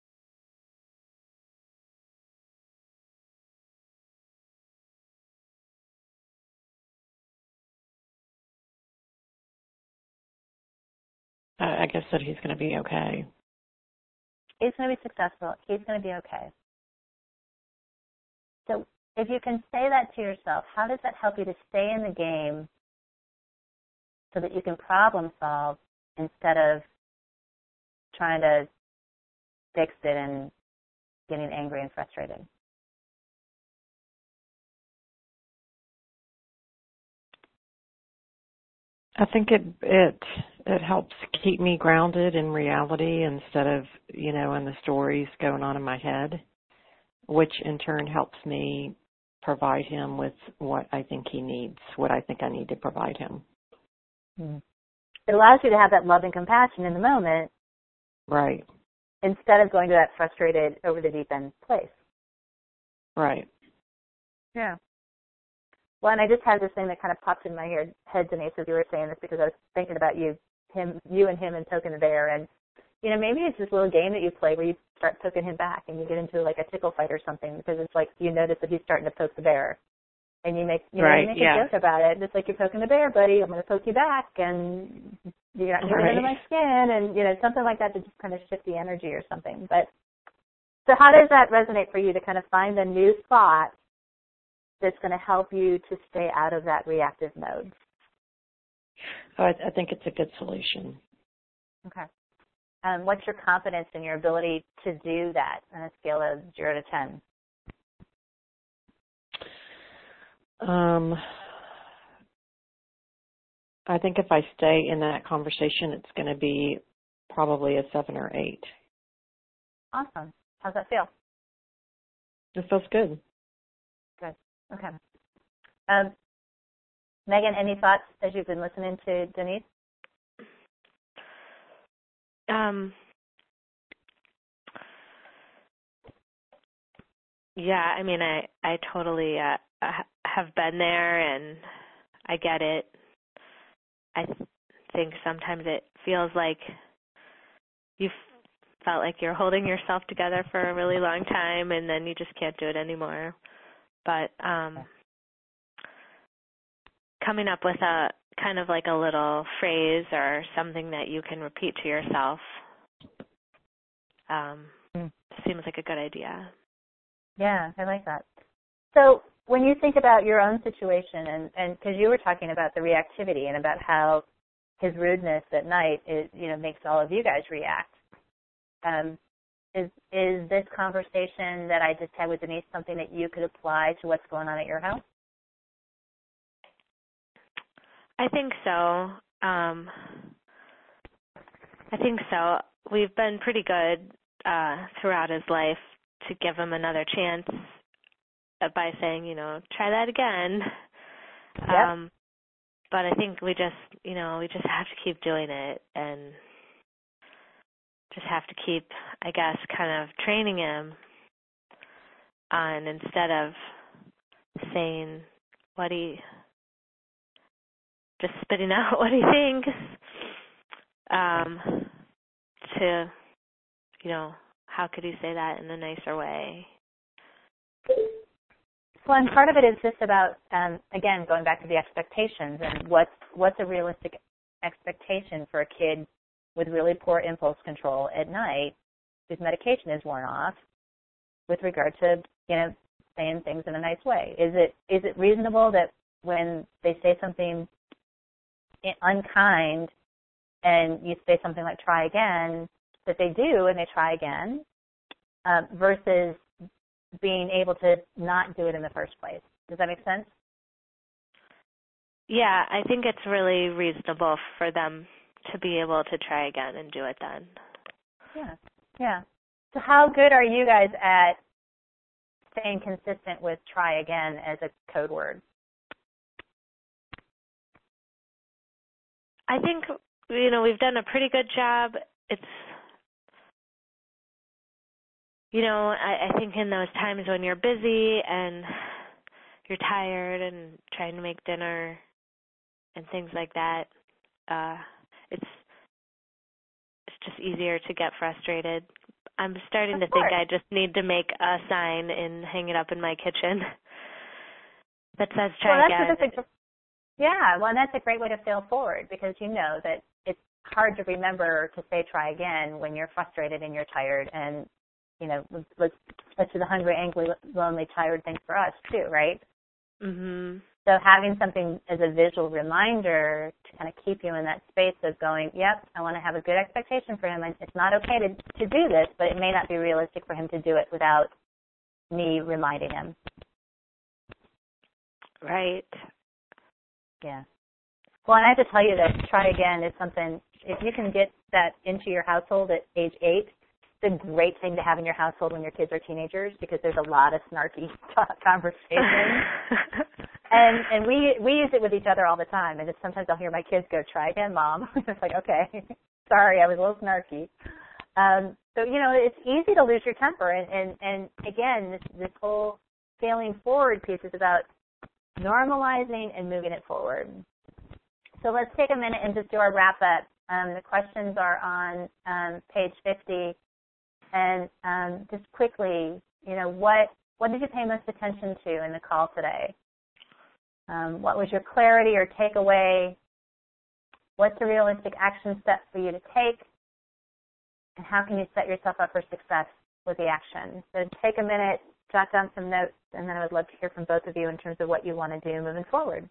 I, I guess that he's going to be okay. He's going to be successful. He's going to be okay. So if you can say that to yourself, how does that help you to stay in the game so that you can problem solve instead of trying to fix it and getting angry and frustrated? I think it it it helps keep me grounded in reality instead of, you know, in the stories going on in my head, which in turn helps me provide him with what I think he needs, what I think I need to provide him. Mm-hmm. It allows you to have that love and compassion in the moment. Right. Instead of going to that frustrated, over the deep end place. Right. Yeah. Well, and I just had this thing that kind of popped in my head, Denise, as you were saying this, because I was thinking about you, him, you and him and Token the Bear, and you know, maybe it's this little game that you play where you start poking him back, and you get into like a tickle fight or something, because it's like you notice that he's starting to poke the bear, and you make you, know, right, you make yeah. a joke about it. It's like you're poking the bear, buddy. I'm going to poke you back, and you're not getting right. into my skin, and you know, something like that to just kind of shift the energy or something. But so, how does that resonate for you to kind of find a new thought that's going to help you to stay out of that reactive mode? I, I think it's a good solution. Okay. Um, what's your confidence in your ability to do that on a scale of zero to ten? Um, I think if I stay in that conversation, it's going to be probably a seven or eight. Awesome. How's that feel? It feels good. Good. Okay. Um, Megan, any thoughts as you've been listening to Denise? Um, yeah, I mean, I, I totally uh, have been there, and I get it. I th- think sometimes it feels like you've felt like you're holding yourself together for a really long time, and then you just can't do it anymore. But um, coming up with a kind of like a little phrase or something that you can repeat to yourself um, mm. seems like a good idea. Yeah, I like that. So when you think about your own situation, and and because you were talking about the reactivity and about how his rudeness at night is, you know, makes all of you guys react. Um, is is this conversation that I just had with Denise something that you could apply to what's going on at your house? I think so. Um, I think so. We've been pretty good uh, throughout his life to give him another chance by saying, you know, try that again. Yep. Um, but I think we just, you know, we just have to keep doing it and just have to keep, I guess, kind of training him on, instead of saying what he, just spitting out what he thinks, um, to, you know, how could he say that in a nicer way? Well, and part of it is just about, um, again, going back to the expectations and what's, what's a realistic expectation for a kid with really poor impulse control at night. whose medication is worn off with regard to, you know, saying things in a nice way? Is it is it reasonable that when they say something unkind and you say something like try again, that they do and they try again, uh, versus being able to not do it in the first place? Does that make sense? Yeah, I think it's really reasonable for them to be able to try again and do it then. Yeah, yeah. So how good are you guys at staying consistent with try again as a code word? I think, you know, we've done a pretty good job. It's, you know, I, I think in those times when you're busy and you're tired and trying to make dinner and things like that, uh, it's it's just easier to get frustrated. I'm starting to think I just need to make a sign and hang it up in my kitchen that says try well, again. That's a, yeah, well, that's a great way to fail forward, because you know that it's hard to remember to say try again when you're frustrated and you're tired. And, you know, let's, let's do the hungry, angry, lonely, tired thing for us too, right? Mm-hmm. So having something as a visual reminder to kind of keep you in that space of going, yep, I want to have a good expectation for him. And it's not okay to, to do this, but it may not be realistic for him to do it without me reminding him. Right. Yeah. Well, and I have to tell you that try again is something, if you can get that into your household at age eight, it's a great thing to have in your household when your kids are teenagers, because there's a lot of snarky conversations. and and we we use it with each other all the time. And it's, sometimes I'll hear my kids go, try again, Mom. It's like, okay, sorry, I was a little snarky. Um, so, you know, it's easy to lose your temper. And, and, and again, this, this whole failing forward piece is about normalizing and moving it forward. So let's take a minute and just do our wrap-up. Um, the questions are on um, page fifty. And um, just quickly, you know, what what did you pay most attention to in the call today? Um, what was your clarity or takeaway? What's a realistic action step for you to take? And how can you set yourself up for success with the action? So take a minute, jot down some notes, and then I would love to hear from both of you in terms of what you want to do moving forward.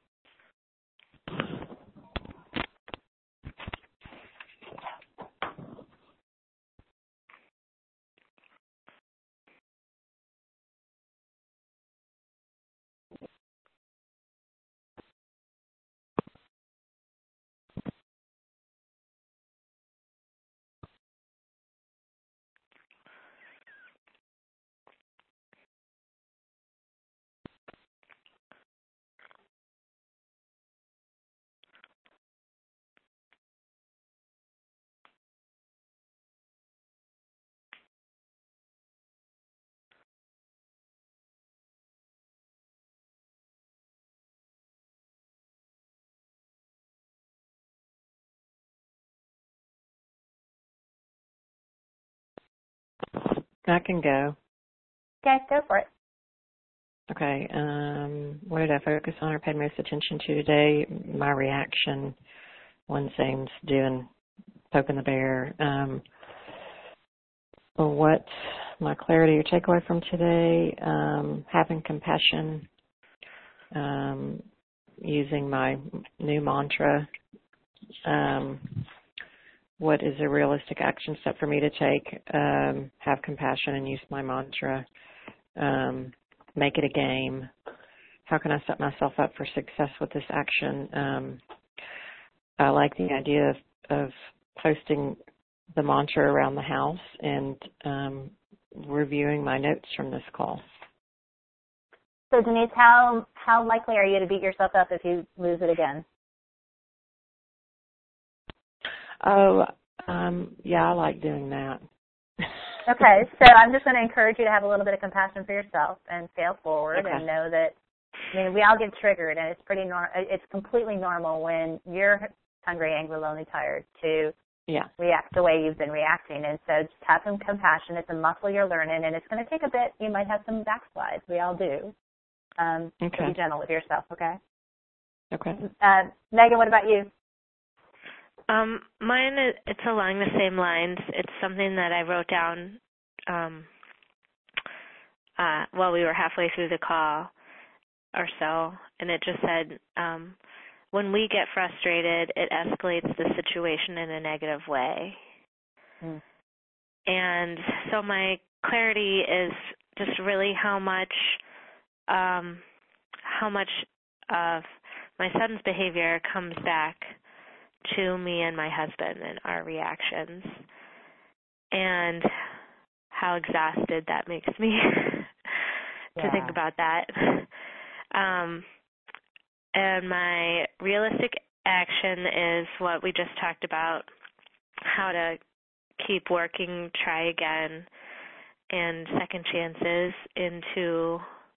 I can go. Okay, go for it. Okay. Um, what did I focus on or pay most attention to today? My reaction. One seems doing poking the bear. Um, well, what my clarity or takeaway from today? Um, having compassion. Um, using my new mantra. Um, what is a realistic action step for me to take? Um, have compassion and use my mantra. Um, make it a game. How can I set myself up for success with this action? Um, I like the idea of, of posting the mantra around the house and um, reviewing my notes from this call. So Denise, how how likely are you to beat yourself up if you lose it again? Oh, um, yeah, I like doing that. Okay, so I'm just going to encourage you to have a little bit of compassion for yourself and fail forward, Okay. and know that, I mean, we all get triggered, and it's pretty nor- it's completely normal when you're hungry, angry, lonely, tired to yeah. react the way you've been reacting. And so just have some compassion. It's a muscle you're learning, and it's going to take a bit. You might have some backslides. We all do. Um, Okay. so be gentle with yourself, okay? Okay. Uh, Megan, what about you? Um, mine, is, it's along the same lines. It's something that I wrote down um, uh, well, we were halfway through the call or so, and it just said, um, when we get frustrated, it escalates the situation in a negative way. Mm. And so my clarity is just really how much, um, how much of my son's behavior comes back to me and my husband and our reactions, and how exhausted that makes me to Yeah. think about that. Um, and my realistic action is what we just talked about, how to keep working, try again, and second chances into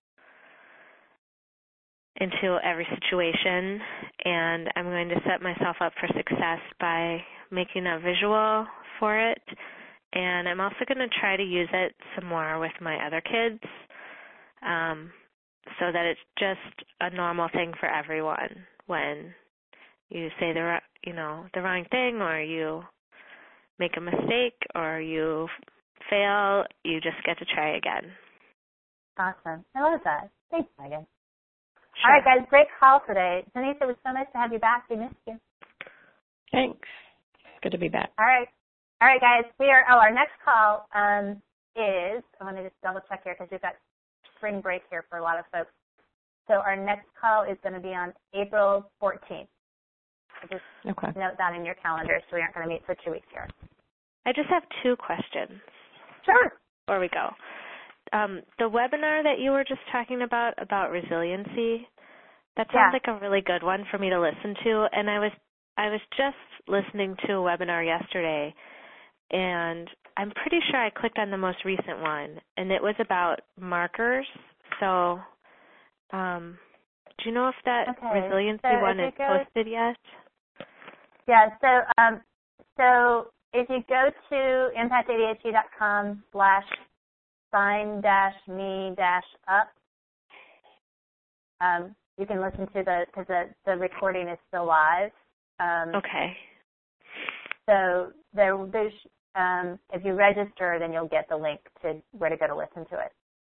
into every situation. And I'm going to set myself up for success by making a visual for it. And I'm also going to try to use it some more with my other kids, um, so that it's just a normal thing for everyone. When you say the you know the wrong thing, or you make a mistake, or you fail, you just get to try again. Awesome. I love that. Thanks, Megan. Sure. All right, guys, great call today. Denise, it was so nice to have you back. We missed you. Thanks. Good to be back. All right. All right, guys. We are. Oh, our next call um, is. I want to just double check here because we've got spring break here for a lot of folks. So our next call is going to be on April fourteenth. So just Okay. note that in your calendar, so we aren't going to meet for two weeks here. I just have two questions. Sure. Before we go. Um, the webinar that you were just talking about, about resiliency, that sounds Yeah. like a really good one for me to listen to. And I was I was just listening to a webinar yesterday, and I'm pretty sure I clicked on the most recent one, and it was about markers. So um, do you know if that Okay. resiliency So one if is you go- posted yet? Yeah, so um, so if you go to impact A D H D dot com slash sign dash me dash up, um, you can listen to the, because the, the recording is still live. Um, Okay. So there, there's, um, if you register, then you'll get the link to where to go to listen to it.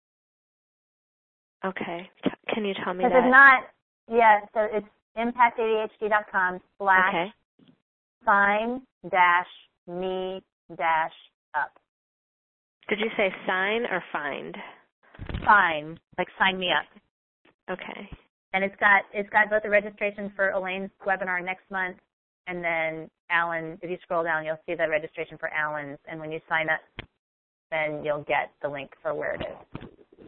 Okay. T- can you tell me Because that? if not, yeah, so it's impact A D H D dot com slash Okay. sign dash me dash up. Did you say sign or find? Sign, like sign me up. Okay. And it's got it's got both the registration for Elaine's webinar next month, and then Alan, if you scroll down, you'll see the registration for Alan's. And when you sign up, then you'll get the link for where it is.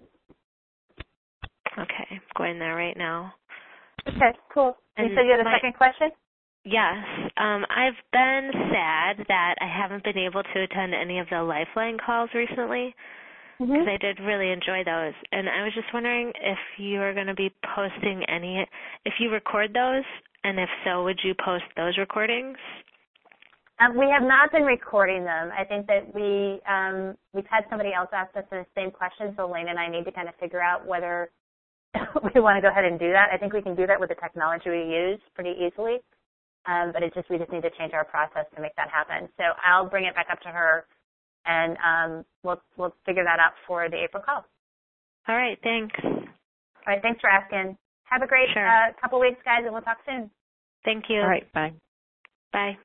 Okay. I'm going there right now. Okay, cool. And And so you had a my- second question? Yes. Um, I've been sad that I haven't been able to attend any of the Lifeline calls recently, because Mm-hmm. I did really enjoy those. And I was just wondering if you are going to be posting any, if you record those, and if so, would you post those recordings? Um, we have not been recording them. I think that we, um, we've had somebody else ask us the same question, so Elaine and I need to kind of figure out whether we want to go ahead and do that. I think we can do that with the technology we use pretty easily, um, but it just we just need to change our process to make that happen. So I'll bring it back up to her, and um, we'll we'll figure that out for the April call. All right. Thanks. All right. Thanks for asking. Have a great Sure. uh, couple weeks, guys, and we'll talk soon. Thank you. All right. Bye. Bye.